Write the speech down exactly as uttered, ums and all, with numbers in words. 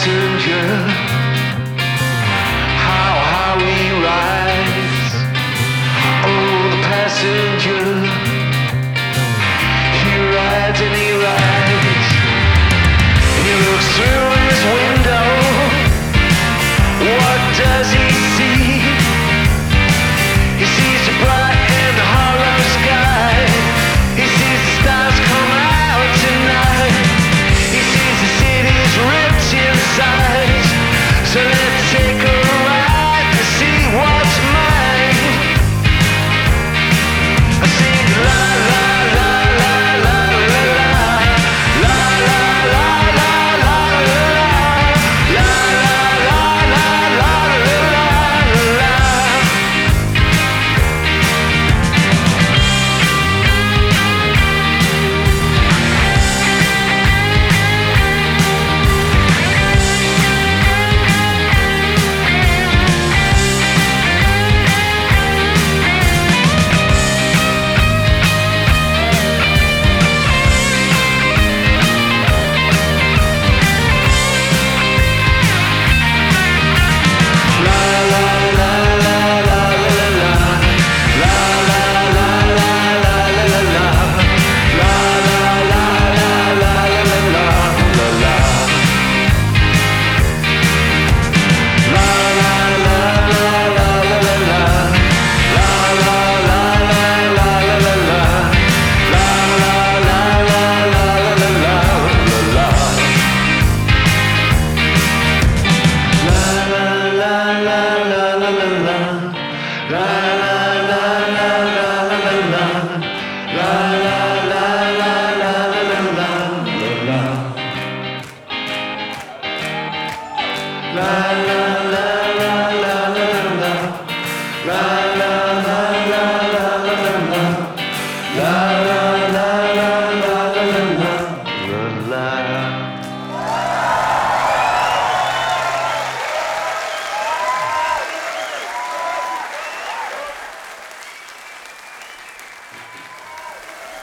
passenger, how high we rise. Oh, the passenger, he rides and he rides. He looks through his window. What does he see? He sees a bright and hollow sky. He sees the stars come out tonight. He sees the city's ripped inside. So let's take a ride to see what's mine. I sing la la la la la la la la la la la la la la la la la la. La la